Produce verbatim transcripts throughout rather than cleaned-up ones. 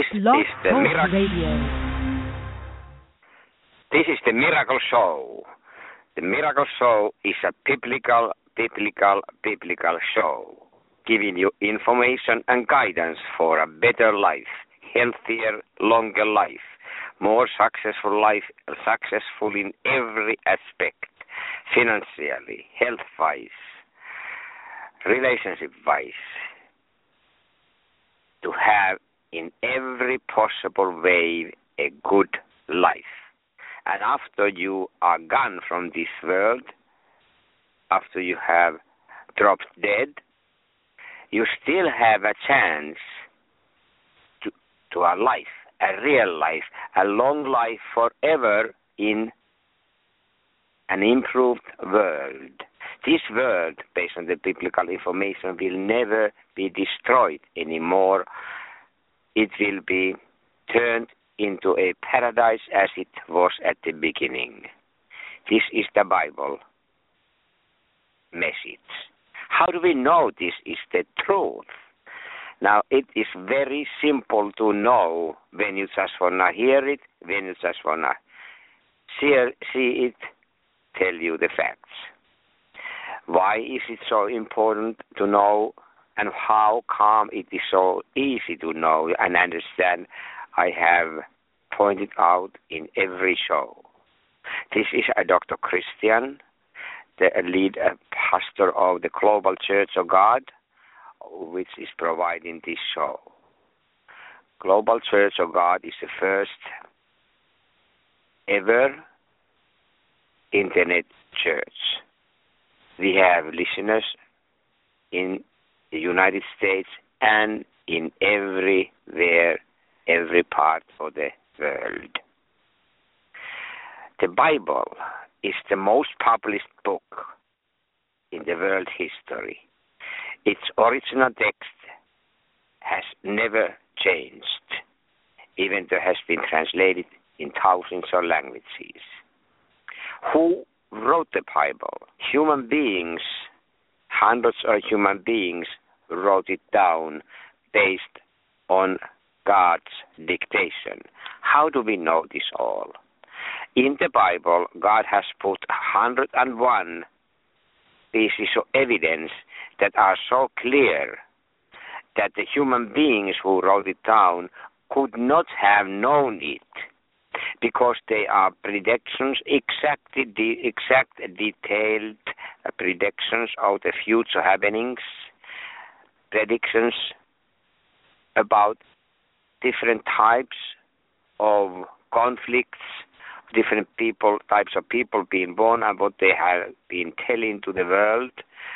This Blog is the Talk miracle. Radio. This is the Miracle Show. The Miracle Show is a biblical, biblical, biblical show, giving you information and guidance for a better life, healthier, longer life, more successful life, successful in every aspect, financially, health-wise, relationship-wise, to have in every possible way a good life. And after you are gone from this world, after you have dropped dead, you still have a chance to, to a life, a real life, a long life forever in an improved world. This world, based on the biblical information, will never be destroyed anymore. It will be turned into a paradise as it was at the beginning. This is the Bible message. How do we know this is the truth? Now, it is very simple to know when you just want to hear it, when you just want to see, see it, tell you the facts. Why is it so important to know, and how come it is so easy to know and understand? I have pointed out in every show. This is a Doctor Christian, the lead uh, pastor of the Global Church of God, which is providing this show. Global Church of God is the first ever internet church. We have listeners in the United States and in everywhere, every part of the world. The Bible is the most published book in the world history. Its original text has never changed, even though it has been translated in thousands of languages. Who wrote the Bible? Human beings, hundreds of human beings wrote it down based on God's dictation. How do we know this all? In the Bible, God has put one hundred one pieces of evidence that are so clear that the human beings who wrote it down could not have known it, because they are predictions, exactly de- exact detailed uh, predictions of the future happenings, predictions about different types of conflicts, different people, types of people being born and what they have been telling to the world,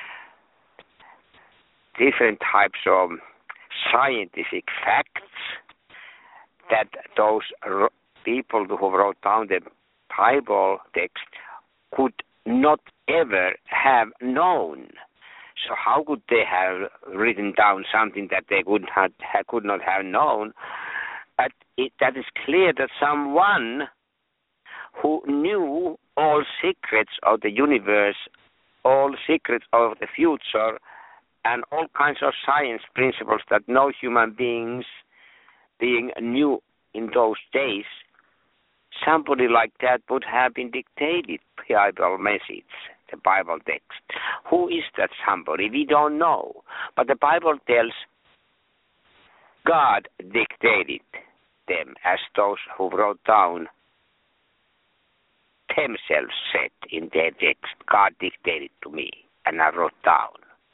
different types of scientific facts that those ro- people who wrote down the Bible text could not ever have known. So how could they have written down something that they could not, could not have known? But it, that is clear that someone who knew all secrets of the universe, all secrets of the future, and all kinds of science principles that no human beings being knew in those days, somebody like that would have been dictated Bible message, the Bible text. Who is that somebody? We don't know. But the Bible tells God dictated them, as those who wrote down themselves said in their text. God dictated to me, and I wrote down.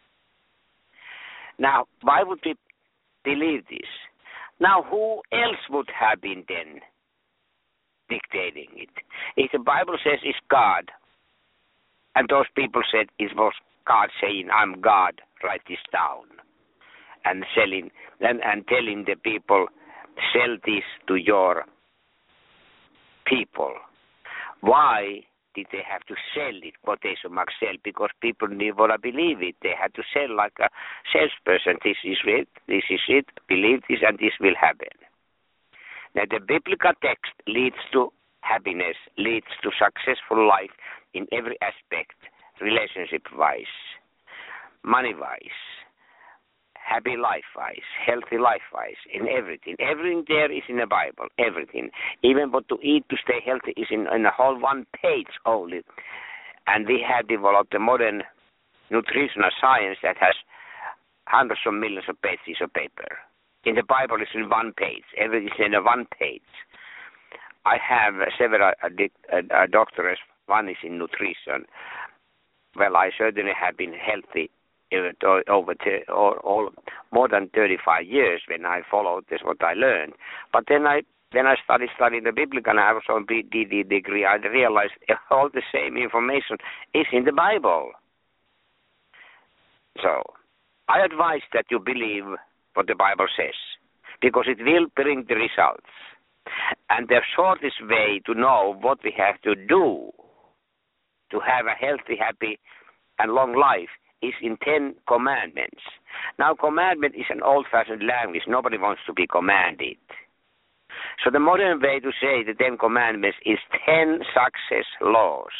Now, why would we believe this? Now, who else would have been then dictating it? If the Bible says it's God, and those people said it was God saying, I'm God, write this down, and selling and, and telling the people, sell this to your people. Why did they have to sell it, quotation marks sell? Because people didn't want to believe it. They had to sell like a salesperson. This is it, this is it, believe this, and this will happen. Now, the biblical text leads to happiness, leads to successful life in every aspect, relationship-wise, money-wise, happy life-wise, healthy life-wise, in everything. Everything there is in the Bible, everything. Even what to eat to stay healthy is in, in a whole one page only. And we have developed a modern nutritional science that has hundreds of millions of pages of paper. In the Bible, it's in one page. Everything is in a one page. I have several uh, uh, doctorates. One is in nutrition. Well, I certainly have been healthy over t- or, or more than thirty-five years when I followed this, what I learned. But then I then I started studying the biblical, and I also did the degree. I realized all the same information is in the Bible. So I advise that you believe what the Bible says, because it will bring the results. And the shortest way to know what we have to do to have a healthy, happy, and long life is in Ten Commandments. Now, commandment is an old-fashioned language. Nobody wants to be commanded. So the modern way to say the Ten Commandments is ten success laws.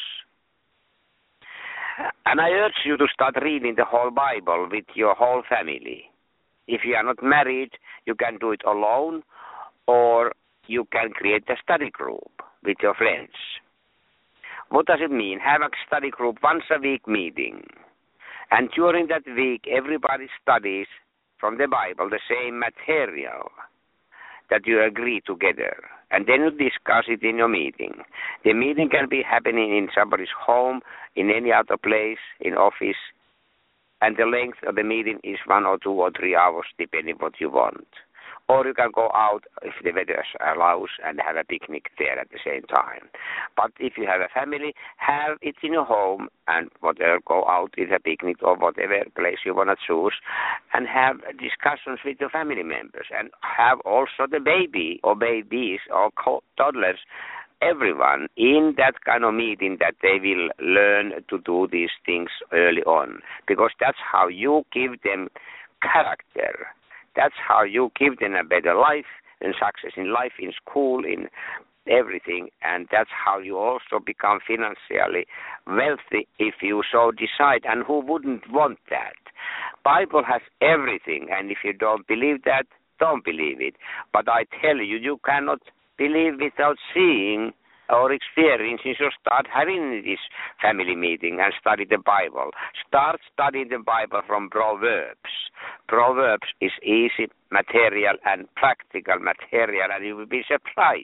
And I urge you to start reading the whole Bible with your whole family. If you are not married, you can do it alone, or you can create a study group with your friends. What does it mean? Have a study group once a week meeting. And during that week, everybody studies from the Bible the same material that you agree together. And then you discuss it in your meeting. The meeting can be happening in somebody's home, in any other place, in office. And the length of the meeting is one or two or three hours, depending what you want. Or you can go out if the weather allows and have a picnic there at the same time. But if you have a family, have it in your home and whatever, go out with a picnic or whatever place you want to choose, and have discussions with your family members, and have also the baby or babies or toddlers, everyone in that kind of meeting, that they will learn to do these things early on, because that's how you give them character. That's how you give them a better life and success in life, in school, in everything. And that's how you also become financially wealthy, if you so decide. And who wouldn't want that? Bible has everything. And if you don't believe that, don't believe it. But I tell you, you cannot believe without seeing or experiencing. So start having this family meeting and study the Bible. Start studying the Bible from Proverbs. Proverbs is easy material and practical material, and you will be surprised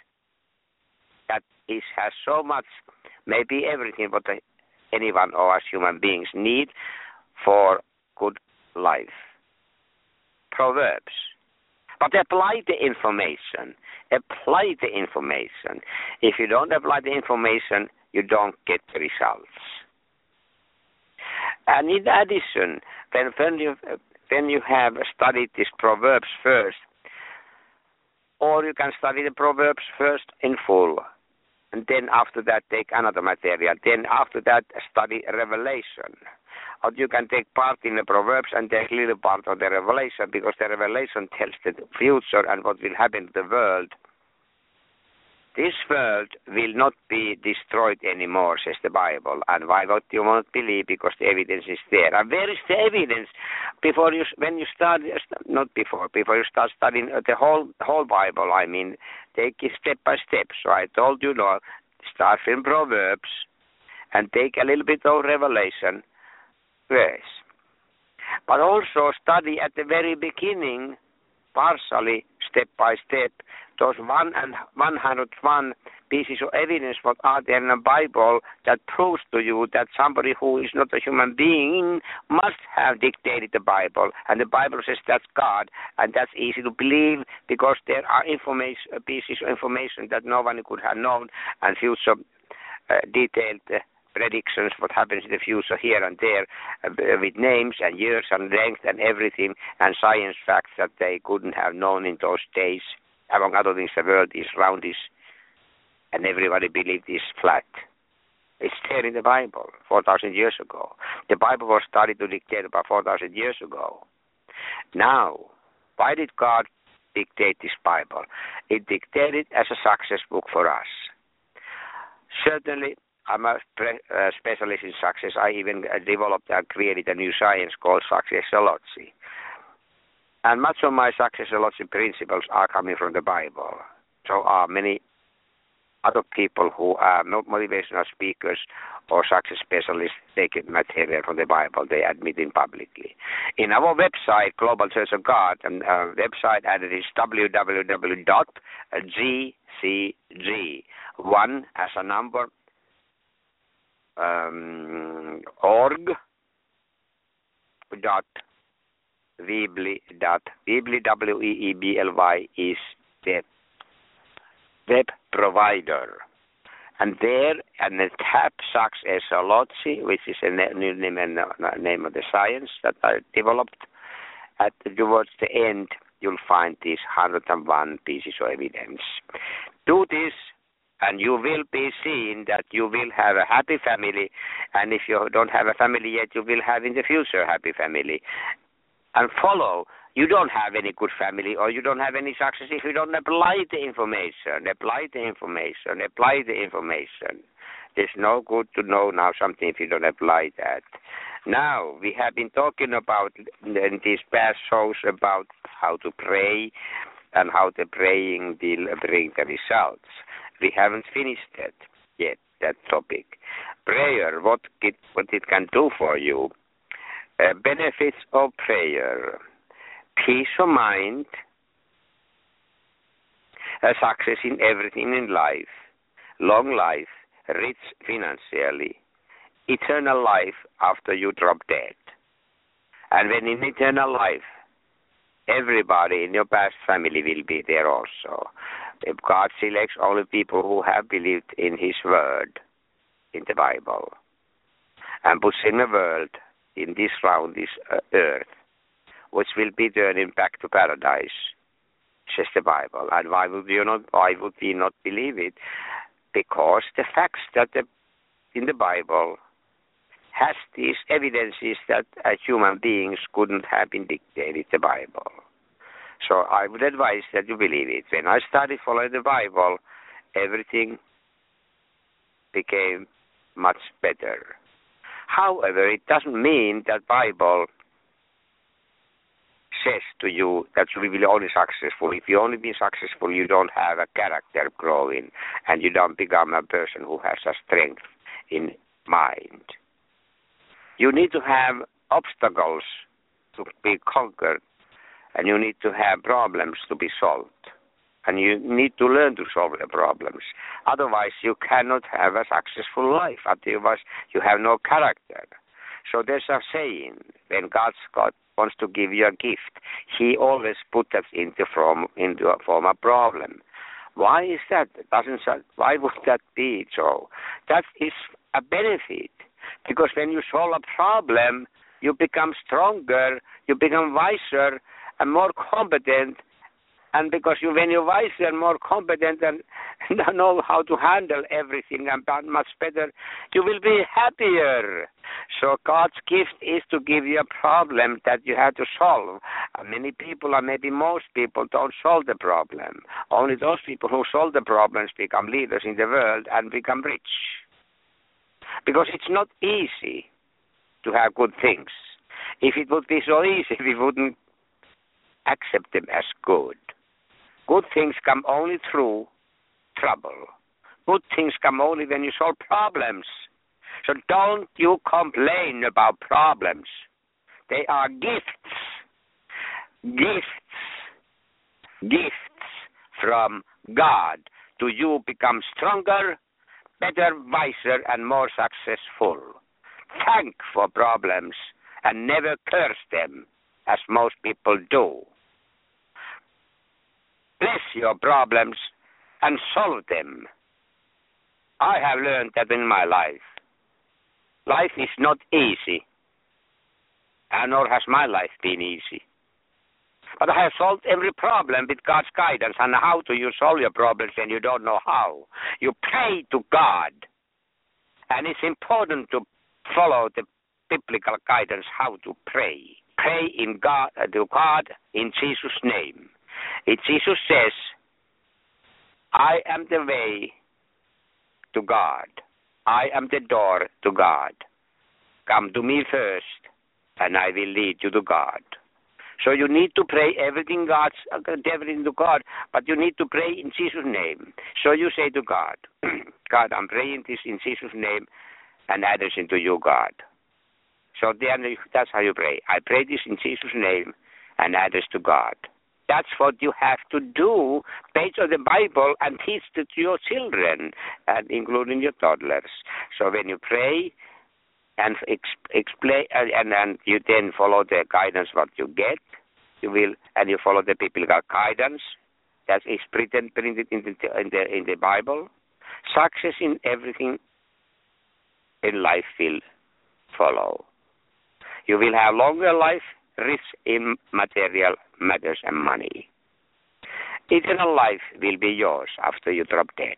that it has so much, maybe everything what anyone or us human beings need for good life. Proverbs. But apply the information. Apply the information. If you don't apply the information, you don't get the results. And in addition, when, when, you, when you have studied this Proverbs first, or you can study the Proverbs first in full, and then after that take another material, then after that study Revelation. Or you can take part in the Proverbs and take little part of the Revelation, because the Revelation tells the future and what will happen to the world. This world will not be destroyed anymore, says the Bible. And why would you not believe? Because the evidence is there. And where is the evidence? Before you, when you start, not before, before you start studying the whole whole Bible, I mean, take it step by step. So I told you, no, start from Proverbs and take a little bit of Revelation. Yes. But also study at the very beginning, partially, step by step, those one and one hundred one pieces of evidence what are there in the Bible that proves to you that somebody who is not a human being must have dictated the Bible. And the Bible says that's God, and that's easy to believe because there are information, pieces of information that no one could have known, and future uh, detailed uh, predictions what happens in the future here and there uh, with names and years and length and everything, and science facts that they couldn't have known in those days. Among other things, the world is roundish and everybody believed it's flat. It's there in the Bible four thousand years ago. The Bible was started to dictate about four thousand years ago. Now, why did God dictate this Bible? It dictated as a success book for us. Certainly, I'm a pre- uh, specialist in success. I even uh, developed and created a new science called successology. And much of my success and logic principles are coming from the Bible. So are many other people who are not motivational speakers or success specialists taking material from the Bible. They admit it publicly. In our website, Global Church of God, and our website address is w w w dot g c g one as a number um, org dot weebly dot weebly w e e b l y is the web provider. And there, and the tab Successology, which is a new name and name of the science that I developed, at towards the end, you'll find these one hundred one pieces of evidence. Do this, and you will be seeing that you will have a happy family, and if you don't have a family yet, you will have in the future a happy family. And follow. You don't have any good family or you don't have any success if you don't apply the information, apply the information, apply the information. It's no good to know now something if you don't apply that. Now, we have been talking about in these past shows about how to pray and how the praying will bring the results. We haven't finished that yet, that topic. Prayer, what it, what it can do for you. Uh, benefits of prayer. Peace of mind, a success in everything in life, long life, rich financially, eternal life after you drop dead. And when in eternal life, everybody in your past family will be there also. If God selects only people who have believed in His word, in the Bible, and puts in the world, in this round, this uh, earth, which will be turning back to paradise, says the Bible. And why would you not? Why would we not believe it? Because the facts that the, in the Bible has these evidences that uh, human beings couldn't have been dictated the Bible. So I would advise that you believe it. When I started following the Bible, everything became much better. However, it doesn't mean that Bible says to you that you will be only successful. If you only be successful, you don't have a character growing, and you don't become a person who has a strength in mind. You need to have obstacles to be conquered, and you need to have problems to be solved. And you need to learn to solve the problems. Otherwise, you cannot have a successful life. Otherwise, you have no character. So there's a saying, when God's God wants to give you a gift, He always puts that into form into a form of problem. Why is that? Doesn't why would that be so? That is a benefit, because when you solve a problem, you become stronger, you become wiser and more competent. And because you, when you're wiser and more competent and know how to handle everything and much better, you will be happier. So God's gift is to give you a problem that you have to solve. And many people, or maybe most people, don't solve the problem. Only those people who solve the problems become leaders in the world and become rich. Because it's not easy to have good things. If it would be so easy, we wouldn't accept them as good. Good things come only through trouble. Good things come only when you solve problems. So don't you complain about problems. They are gifts. Gifts. Gifts from God. To you become stronger, better, wiser, and more successful. Thank for problems and never curse them, as most people do. Bless your problems and solve them. I have learned that in my life. Life is not easy, and nor has my life been easy. But I have solved every problem with God's guidance. And how do you solve your problems when you don't know how? You pray to God. And it's important to follow the biblical guidance how to pray. Pray in God, uh, to God in Jesus' name. It, Jesus says, I am the way to God. I am the door to God. Come to me first, and I will lead you to God. So you need to pray everything God's everything to God, but you need to pray in Jesus' name. So you say to God, God, I'm praying this in Jesus' name and addressing to you, God. So then that's how you pray. I pray this in Jesus' name and address to God. That's what you have to do based on the Bible and teach it to your children, and including your toddlers. So when you pray and ex- explain, and, and you then follow the guidance what you get, you will, and you follow the biblical guidance that is printed, printed in the in the in the Bible. Success in everything in life will follow. You will have longer life, rich in material matters and money. Eternal life will be yours after you drop dead.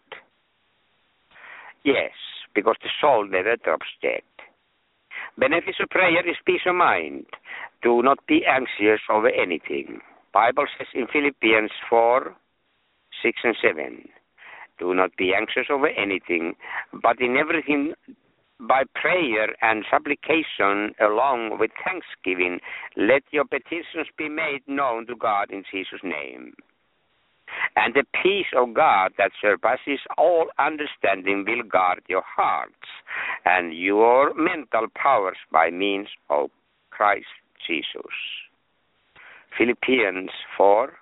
Yes, because the soul never drops dead. Benefits of prayer is peace of mind. Do not be anxious over anything. Bible says in Philippians four, six and seven, do not be anxious over anything, but in everything by prayer and supplication along with thanksgiving, let your petitions be made known to God in Jesus' name. And the peace of God that surpasses all understanding will guard your hearts and your mental powers by means of Christ Jesus. Philippians four,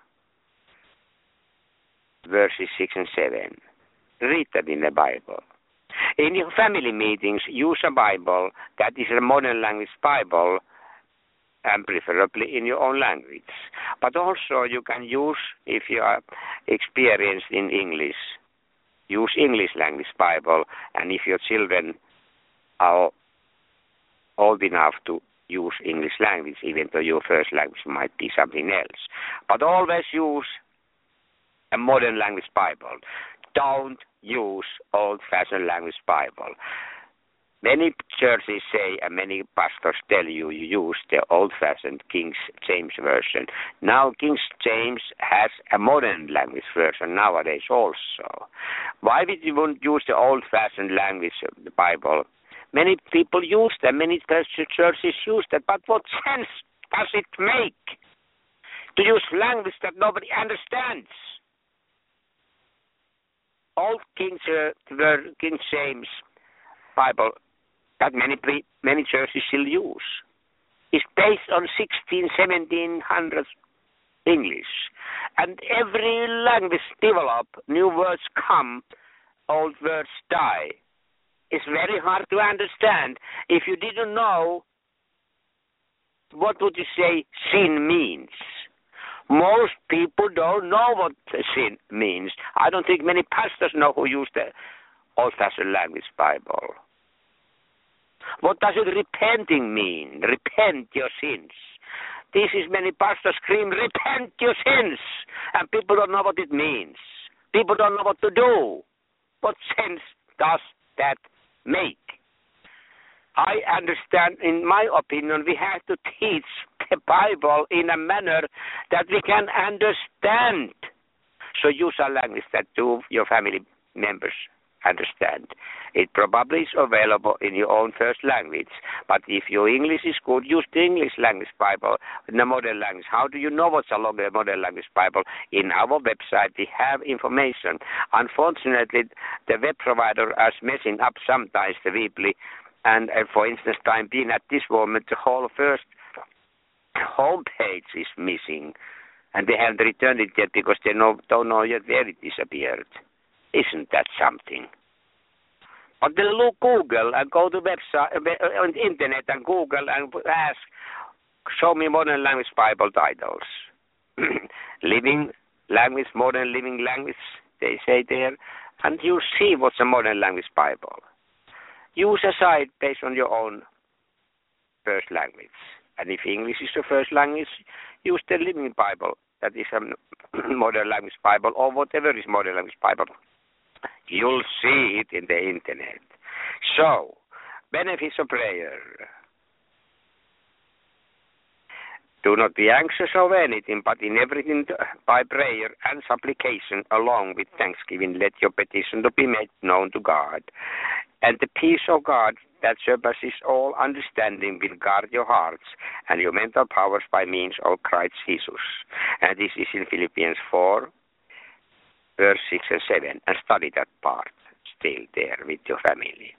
verses six and seven. Read that in the Bible. In your family meetings, use a Bible that is a modern language Bible, and preferably in your own language. But also you can use, if you are experienced in English, use English language Bible, and if your children are old enough to use English language, even though your first language might be something else. But always use a modern language Bible. Don't use old-fashioned language Bible. Many churches say, and many pastors tell you, you use the old-fashioned King James Version. Now King James has a modern language version nowadays also. Why would you want to use the old-fashioned language of the Bible? Many people use that, many churches use that, but what sense does it make to use language that nobody understands? Old King, uh, King James Bible that many many churches still use is based on sixteen, seventeen hundreds English, and every language develop, new words come, old words die. It's very hard to understand. If you didn't know, what would you say sin means? Most people don't know what sin means. I don't think many pastors know who use the old-fashioned language Bible. What does it repenting mean? Repent your sins. This is many pastors scream, repent your sins. And people don't know what it means. People don't know what to do. What sense does that make? I understand, in my opinion, we have to teach the Bible in a manner that we can understand. So use a language that two of your family members understand. It probably is available in your own first language. But if your English is good, use the English language Bible in the modern language. How do you know what's along the modern language Bible? In our website, we have information. Unfortunately, the web provider is messing up sometimes the weekly. And uh, for instance, time being at this moment, the whole first homepage is missing. And they haven't returned it yet because they know, don't know yet where it disappeared. Isn't that something? But then look Google and go to website, uh, on the internet and Google and ask, show me modern language Bible titles. Living language, modern living language, they say there. And you see what's a modern language Bible. Use a site based on your own first language. And if English is your first language, use the Living Bible. That is a modern language Bible, or whatever is modern language Bible. You'll see it in the internet. So, benefits of prayer. Do not be anxious of anything, but in everything by prayer and supplication, along with thanksgiving, let your petition to be made known to God. And the peace of God that surpasses all understanding will guard your hearts and your mental powers by means of Christ Jesus. And this is in Philippians four, verse six and seven. And study that part still there with your family.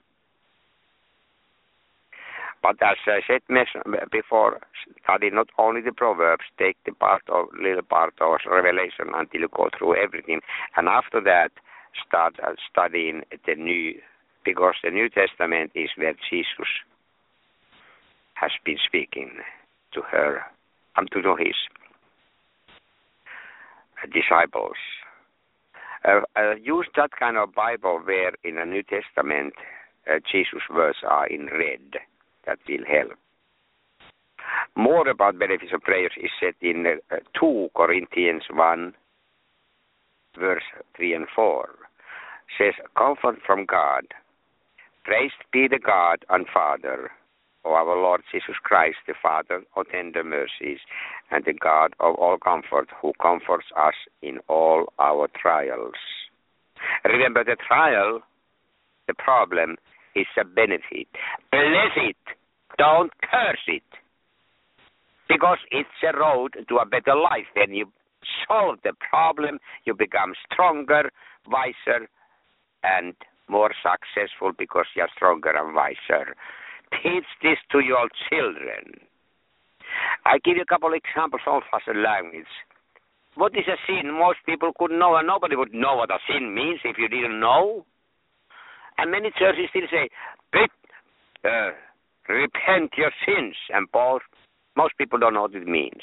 But as I said before, study not only the Proverbs, take the part of little part of Revelation until you go through everything, and after that start studying the New, because the New Testament is where Jesus has been speaking to her and to his disciples. Uh, uh, use that kind of Bible where in the New Testament uh, Jesus' words are in red. That will help. More about benefits of prayers is said in uh, two Corinthians one, verse three and four. Says, comfort from God. Praised be the God and Father of our Lord Jesus Christ, the Father of tender mercies, and the God of all comfort, who comforts us in all our trials. Remember, the trial, the problem, is a benefit. Bless it. Don't curse it. Because it's a road to a better life. When you solve the problem, you become stronger, wiser, and more successful because you're stronger and wiser. Teach this to your children. I give you a couple of examples of as a language. What is a sin? Most people could know, and nobody would know what a sin means if you didn't know. And many churches still say, uh, repent your sins. And both, most people don't know what it means.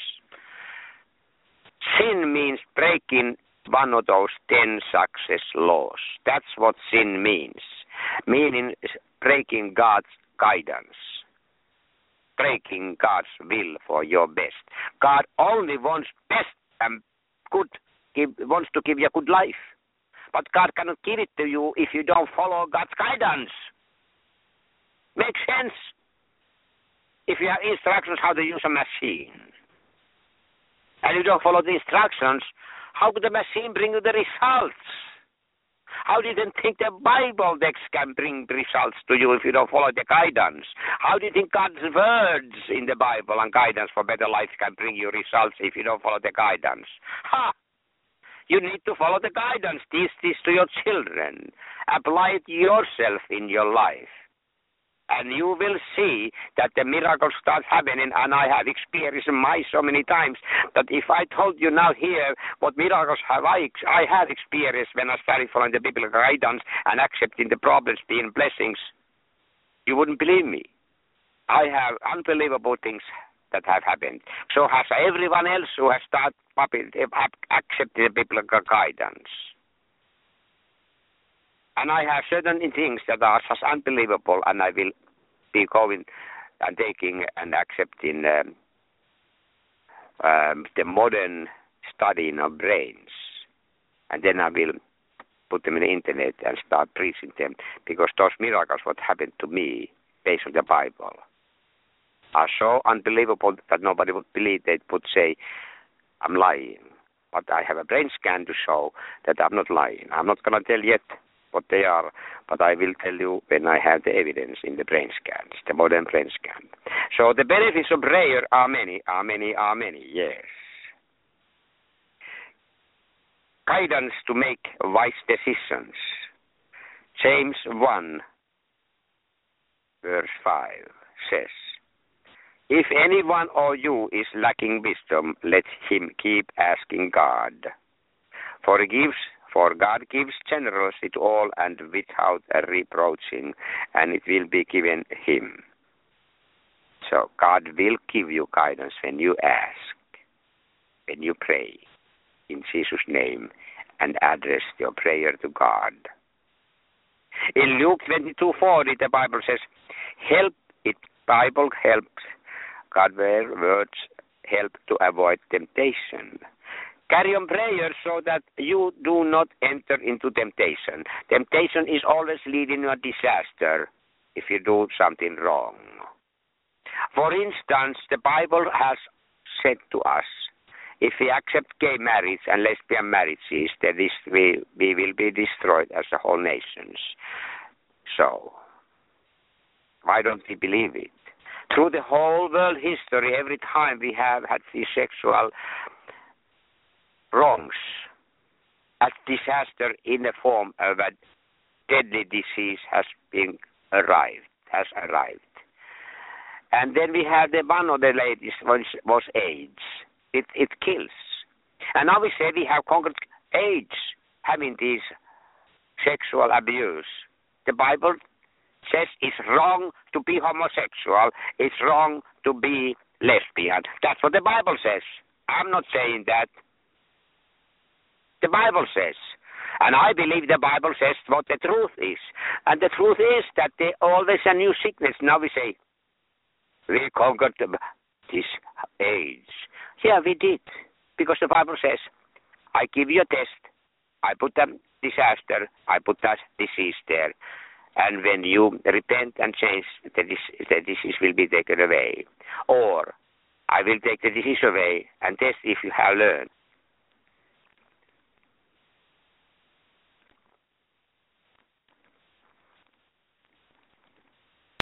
Sin means breaking one of those ten success laws. That's what sin means. Meaning breaking God's guidance. Breaking God's will for your best. God only wants best and good, give, wants to give you a good life. But God cannot give it to you if you don't follow God's guidance. Makes sense? If you have instructions how to use a machine, and you don't follow the instructions, how could the machine bring you the results? How do you then think the Bible text can bring results to you if you don't follow the guidance? How do you think God's words in the Bible and guidance for better life can bring you results if you don't follow the guidance? Ha! You need to follow the guidance. Teach this to your children. Apply it yourself in your life. And you will see that the miracles start happening, and I have experienced my so many times that if I told you now here what miracles have I, I have experienced when I started following the biblical guidance and accepting the problems being blessings, you wouldn't believe me. I have unbelievable things that have happened. So has everyone else who has started accepting the biblical guidance. And I have certain things that are just unbelievable, and I will be going and taking and accepting um, um, the modern studying of brains. And then I will put them in the internet and start preaching them, because those miracles, what happened to me based on the Bible, are so unbelievable that nobody would believe. They would say, I'm lying. But I have a brain scan to show that I'm not lying. I'm not going to tell yet what they are, but I will tell you when I have the evidence in the brain scans, the modern brain scan. So the benefits of prayer are many, are many, are many, yes. Guidance to make wise decisions. James one, verse five says, if anyone of you is lacking wisdom, let him keep asking God. For he gives For God gives generously to all and without a reproaching, and it will be given him. So God will give you guidance when you ask, when you pray in Jesus' name and address your prayer to God. In Luke twenty-two forty, the Bible says, help it, Bible helps, God's words help to avoid temptation. Carry on prayer so that you do not enter into temptation. Temptation is always leading to a disaster if you do something wrong. For instance, the Bible has said to us, if we accept gay marriage and lesbian marriages, then this, we, we will be destroyed as a whole nations. So, why don't we believe it? Through the whole world history, every time we have had these sexual wrongs, a disaster in the form of a deadly disease has been arrived, has arrived. And then we have the one of the ladies was, was AIDS. It, it kills. And now we say we have conquered AIDS, having this sexual abuse. The Bible says it's wrong to be homosexual. It's wrong to be lesbian. That's what the Bible says. I'm not saying that. The Bible says. And I believe the Bible says what the truth is. And the truth is that there always a new sickness. Now we say, we conquered this AIDS. Yeah, we did. Because the Bible says, I give you a test. I put a disaster. I put that disease there. And when you repent and change, the, the disease will be taken away. Or I will take the disease away and test if you have learned.